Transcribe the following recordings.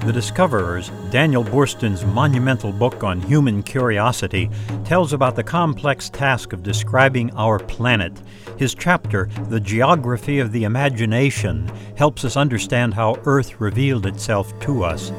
The Discoverers, Daniel Boorstin's monumental book on human curiosity, tells about the complex task of describing our planet. His chapter, The Geography of the Imagination, helps us understand how Earth revealed itself to us.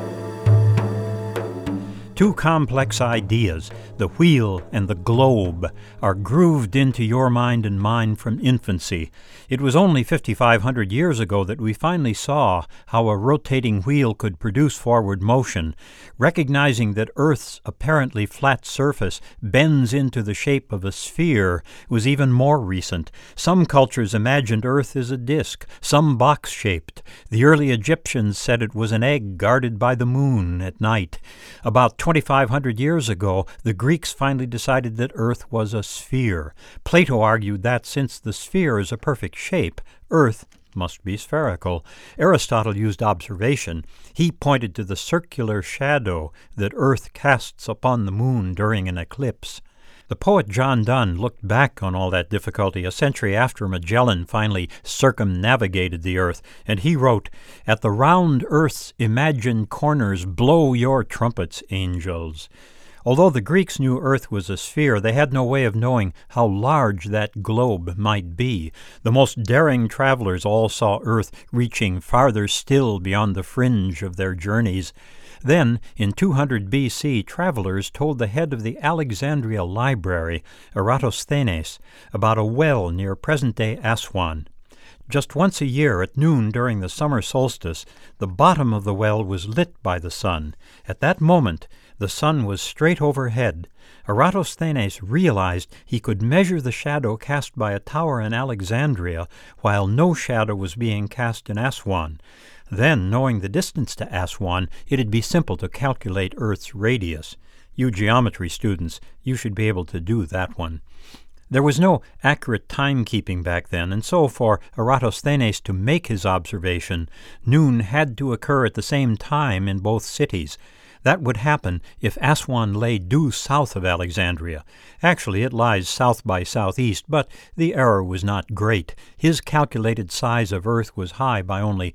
Two complex ideas, the wheel and the globe, are grooved into your mind and mine from infancy. It was only 5,500 years ago that we finally saw how a rotating wheel could produce forward motion. Recognizing that Earth's apparently flat surface bends into the shape of a sphere was even more recent. Some cultures imagined Earth as a disk, some box-shaped. The early Egyptians said it was an egg guarded by the moon at night. About 2,500 years ago, the Greeks finally decided that Earth was a sphere. Plato argued that since the sphere is a perfect shape, Earth must be spherical. Aristotle used observation. He pointed to the circular shadow that Earth casts upon the moon during an eclipse. The poet John Donne looked back on all that difficulty a century after Magellan finally circumnavigated the Earth, and he wrote, "At the round Earth's imagined corners blow your trumpets, angels." Although the Greeks knew Earth was a sphere, they had no way of knowing how large that globe might be. The most daring travelers all saw Earth reaching farther still beyond the fringe of their journeys. Then, in 200 B.C., travelers told the head of the Alexandria Library, Eratosthenes, about a well near present-day Aswan. Just once a year, at noon during the summer solstice, the bottom of the well was lit by the sun. At that moment, the sun was straight overhead. Eratosthenes realized he could measure the shadow cast by a tower in Alexandria, while no shadow was being cast in Aswan. Then, knowing the distance to Aswan, it'd be simple to calculate Earth's radius. You geometry students, you should be able to do that one. There was no accurate timekeeping back then, and so for Eratosthenes to make his observation, noon had to occur at the same time in both cities. That would happen if Aswan lay due south of Alexandria. Actually, it lies south by southeast, but the error was not great. His calculated size of Earth was high by only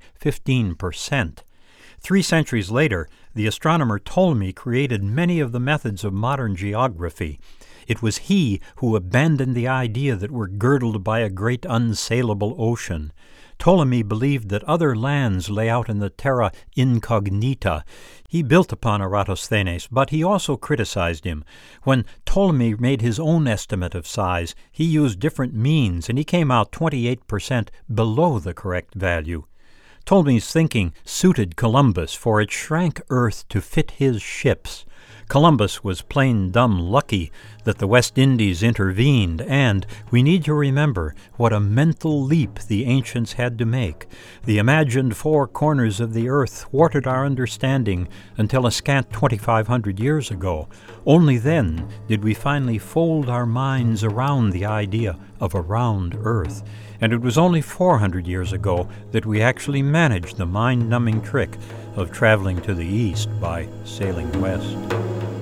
15%. 3 centuries later, the astronomer Ptolemy created many of the methods of modern geography. It was he who abandoned the idea that we're girdled by a great unsailable ocean. Ptolemy believed that other lands lay out in the terra incognita. He built upon Eratosthenes, but he also criticized him. When Ptolemy made his own estimate of size, he used different means, and he came out 28% below the correct value. Ptolemy's thinking suited Columbus, for it shrank Earth to fit his ships. Columbus was plain dumb lucky that the West Indies intervened, and we need to remember what a mental leap the ancients had to make. The imagined 4 corners of the earth thwarted our understanding until a scant 2,500 years ago. Only then did we finally fold our minds around the idea of a round earth. And it was only 400 years ago that we actually managed the mind-numbing trick of traveling to the east by sailing west.